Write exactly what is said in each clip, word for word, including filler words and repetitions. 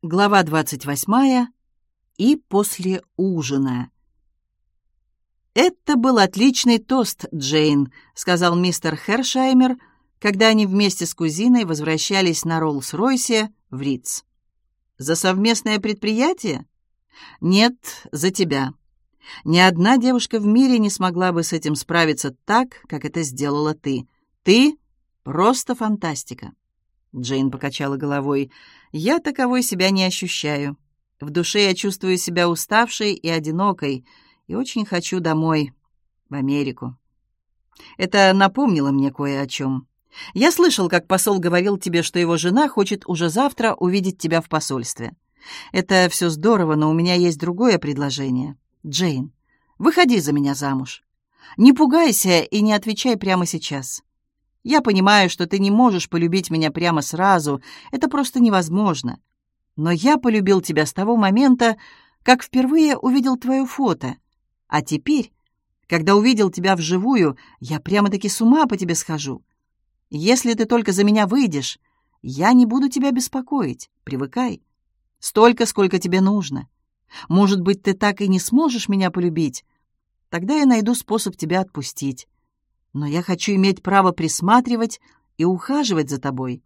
Глава двадцать восьмая. И после ужина. «Это был отличный тост, Джейн», — сказал мистер Хершаймер, когда они вместе с кузиной возвращались на Роллс-Ройсе в Ридс. «За совместное предприятие? Нет, за тебя. Ни одна девушка в мире не смогла бы с этим справиться так, как это сделала ты. Ты — просто фантастика». Джейн покачала головой. «Я таковой себя не ощущаю. В душе я чувствую себя уставшей и одинокой, и очень хочу домой, в Америку». Это напомнило мне кое о чем. Я слышал, как посол говорил тебе, что его жена хочет уже завтра увидеть тебя в посольстве. Это все здорово, но у меня есть другое предложение. Джейн, выходи за меня замуж. Не пугайся и не отвечай прямо сейчас. Я понимаю, что ты не можешь полюбить меня прямо сразу, это просто невозможно. Но я полюбил тебя с того момента, как впервые увидел твое фото. А теперь, когда увидел тебя вживую, я прямо-таки с ума по тебе схожу. Если ты только за меня выйдешь, я не буду тебя беспокоить. Привыкай. Столько, сколько тебе нужно. Может быть, ты так и не сможешь меня полюбить. Тогда я найду способ тебя отпустить. Но я хочу иметь право присматривать и ухаживать за тобой».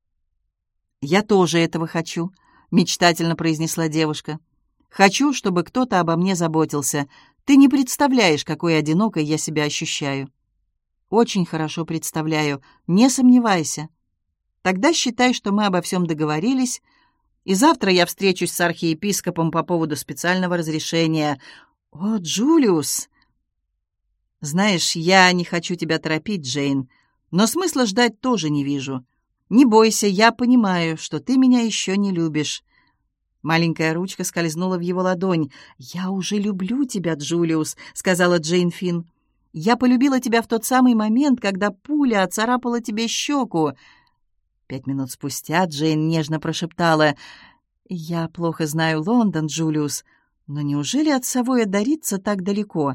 «Я тоже этого хочу», — мечтательно произнесла девушка. «Хочу, чтобы кто-то обо мне заботился. Ты не представляешь, какой одинокой я себя ощущаю». «Очень хорошо представляю, не сомневайся. Тогда считай, что мы обо всем договорились, и завтра я встречусь с архиепископом по поводу специального разрешения». «О, Джулиус!» «Знаешь, я не хочу тебя торопить, Джейн, но смысла ждать тоже не вижу. Не бойся, я понимаю, что ты меня еще не любишь». Маленькая ручка скользнула в его ладонь. «Я уже люблю тебя, Джулиус», — сказала Джейн Финн. «Я полюбила тебя в тот самый момент, когда пуля оцарапала тебе щеку». Пять минут спустя Джейн нежно прошептала: «Я плохо знаю Лондон, Джулиус, но неужели от Савойя до Ридса так далеко?»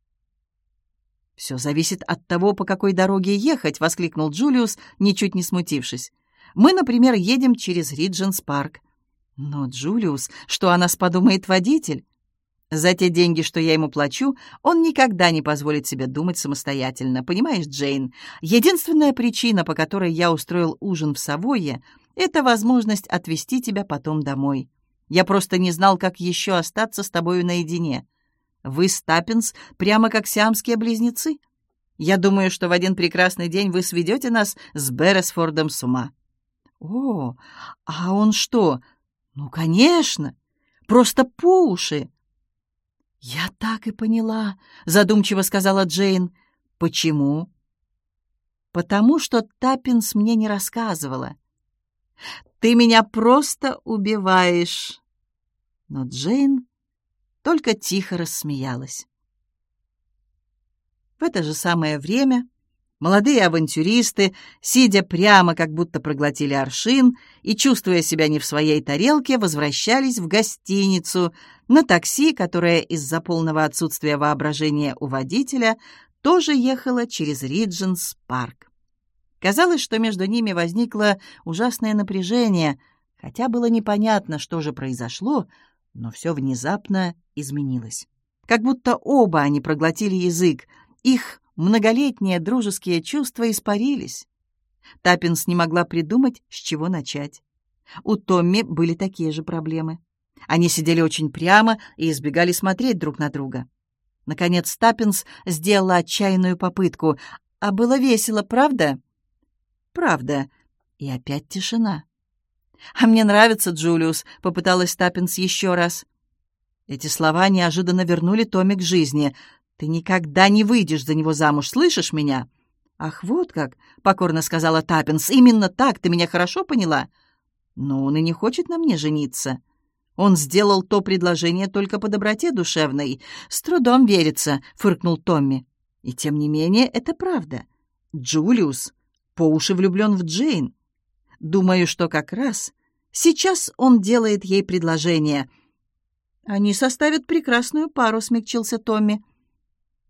«Все зависит от того, по какой дороге ехать», — воскликнул Джулиус, ничуть не смутившись. «Мы, например, едем через Ридженс-парк». «Но, Джулиус, что о нас подумает водитель? За те деньги, что я ему плачу, он никогда не позволит себе думать самостоятельно. Понимаешь, Джейн, единственная причина, по которой я устроил ужин в Савойе, это возможность отвезти тебя потом домой. Я просто не знал, как еще остаться с тобою наедине. Вы с Таппинс прямо как сиамские близнецы. Я думаю, что в один прекрасный день вы сведете нас с Берресфордом с ума». «О, а он что? Ну, конечно, просто по уши». «Я так и поняла», — задумчиво сказала Джейн. «Почему?» «Потому что Таппинс мне не рассказывала». «Ты меня просто убиваешь». Но Джейн только тихо рассмеялась. В это же самое время молодые авантюристы, сидя прямо, как будто проглотили аршин, и, чувствуя себя не в своей тарелке, возвращались в гостиницу на такси, которое из-за полного отсутствия воображения у водителя тоже ехало через Ридженс-парк. Казалось, что между ними возникло ужасное напряжение, хотя было непонятно, что же произошло, но все внезапно изменилось. Как будто оба они проглотили язык, их многолетние дружеские чувства испарились. Таппинс не могла придумать, с чего начать. У Томми были такие же проблемы. Они сидели очень прямо и избегали смотреть друг на друга. Наконец Таппинс сделала отчаянную попытку. «А было весело, правда?» «Правда». И опять тишина. «А мне нравится, Джулиус», — попыталась Таппинс еще раз. Эти слова неожиданно вернули Томми к жизни. «Ты никогда не выйдешь за него замуж, слышишь меня?» «Ах, вот как», — покорно сказала Таппинс. «Именно так, ты меня хорошо поняла?» «Но он и не хочет на мне жениться. Он сделал то предложение только по доброте душевной. С трудом верится», — фыркнул Томми. «И тем не менее это правда. Джулиус по уши влюблен в Джейн. Думаю, что как раз сейчас он делает ей предложение». «Они составят прекрасную пару», — смягчился Томми.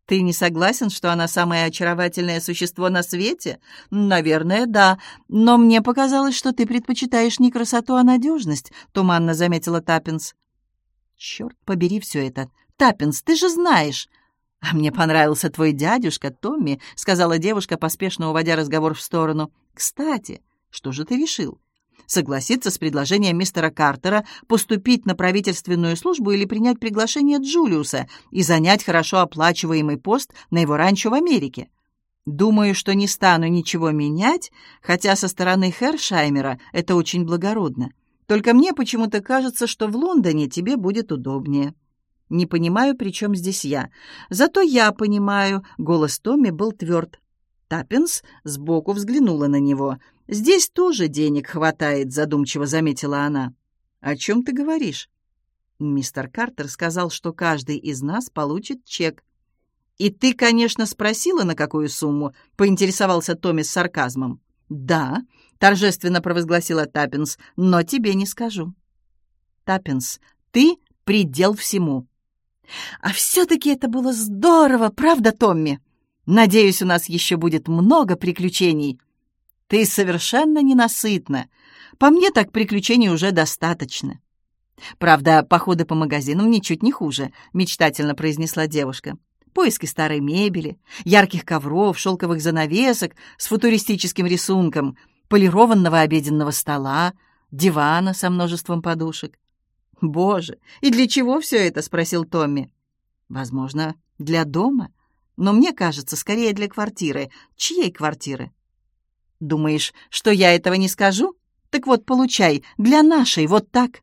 «Ты не согласен, что она самое очаровательное существо на свете?» «Наверное, да. Но мне показалось, что ты предпочитаешь не красоту, а надежность», — туманно заметила Таппинс. «Черт побери все это! Таппинс, ты же знаешь!» «А мне понравился твой дядюшка Томми», — сказала девушка, поспешно уводя разговор в сторону. «Кстати, что же ты решил? Согласиться с предложением мистера Картера поступить на правительственную службу или принять приглашение Джулиуса и занять хорошо оплачиваемый пост на его ранчо в Америке? Думаю, что не стану ничего менять, хотя со стороны Хершаймера это очень благородно. Только мне почему-то кажется, что в Лондоне тебе будет удобнее». «Не понимаю, при чем здесь я. Зато я понимаю», — голос Томми был тверд. Таппинс сбоку взглянула на него. «Здесь тоже денег хватает», — задумчиво заметила она. «О чем ты говоришь?» «Мистер Картер сказал, что каждый из нас получит чек». «И ты, конечно, спросила, на какую сумму?» — поинтересовался Томми с сарказмом. «Да», — торжественно провозгласила Таппинс, — «но тебе не скажу». «Таппинс, ты — предел всему». «А все-таки это было здорово, правда, Томми? Надеюсь, у нас еще будет много приключений». «Ты совершенно ненасытна. По мне так приключений уже достаточно». «Правда, походы по магазинам ничуть не хуже», — мечтательно произнесла девушка. «Поиски старой мебели, ярких ковров, шелковых занавесок с футуристическим рисунком, полированного обеденного стола, дивана со множеством подушек». «Боже, и для чего все это?» — спросил Томми. «Возможно, для дома, но мне кажется, скорее для квартиры». «Чьей квартиры?» «Думаешь, что я этого не скажу? Так вот, получай, для нашей, вот так».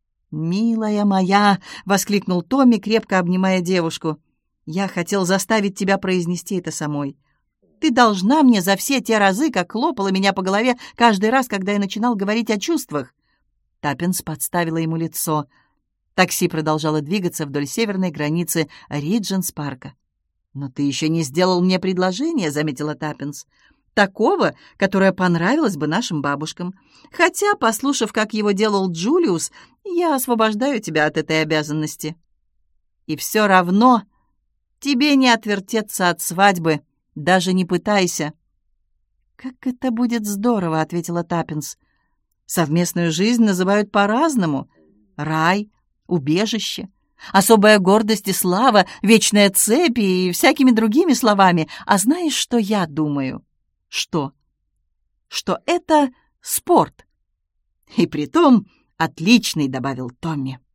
«Милая моя!» — воскликнул Томми, крепко обнимая девушку. «Я хотел заставить тебя произнести это самой. Ты должна мне за все те разы, как хлопала меня по голове каждый раз, когда я начинал говорить о чувствах». Таппинс подставила ему лицо. Такси продолжало двигаться вдоль северной границы Ридженс-парка. «Но ты еще не сделал мне предложение», — заметила Таппинс. «Такого, которое понравилось бы нашим бабушкам. Хотя, послушав, как его делал Джулиус, я освобождаю тебя от этой обязанности». «И все равно тебе не отвертеться от свадьбы, даже не пытайся». «Как это будет здорово», — ответила Таппинс. «Совместную жизнь называют по-разному. Рай, убежище, особая гордость и слава, вечная цепь и всякими другими словами. А знаешь, что я думаю?» «Что?» «Что это спорт. И притом отличный», — добавил Томми.